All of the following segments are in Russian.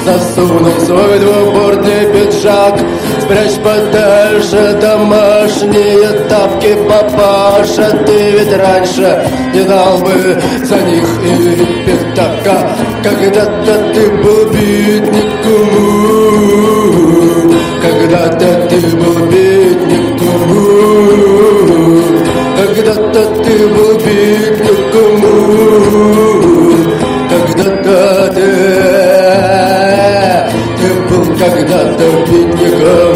засунул свой двубортный пиджак. Спрячь подальше домашние тапки, папаша, ты ведь раньше не дал бы за них и пятака. Когда-то ты был бедняком, когда-то ты был бедняком, когда-то ты был бедняком, когда-то ты был когда-то бедняком.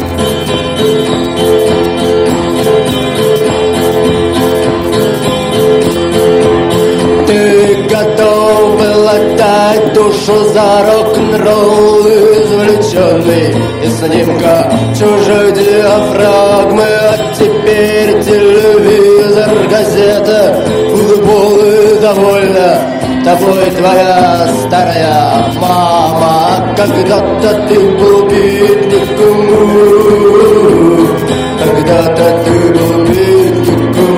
Ты готов был отдать душу за рок-н-ролл, извлеченный из снимка чужой диафрагмы. А теперь телевизор, газета, футбол и довольно тобой твоя старая мама. Когда-то ты был бедняком, когда-то ты был бедняком,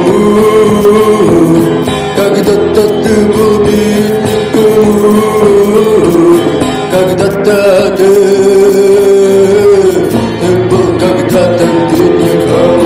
когда-то ты был бедняком, когда-то ты был когда-то бедняком.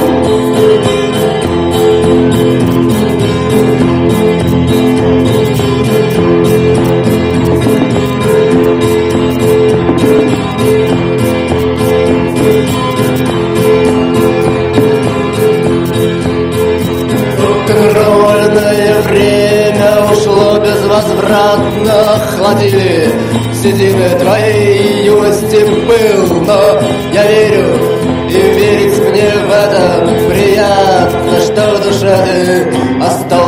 Рок-н-ролльное время ушло безвозвратно. Охладили седины твоей юности пыл. Но я верю, и верить мне в это приятно, что в душе ты остался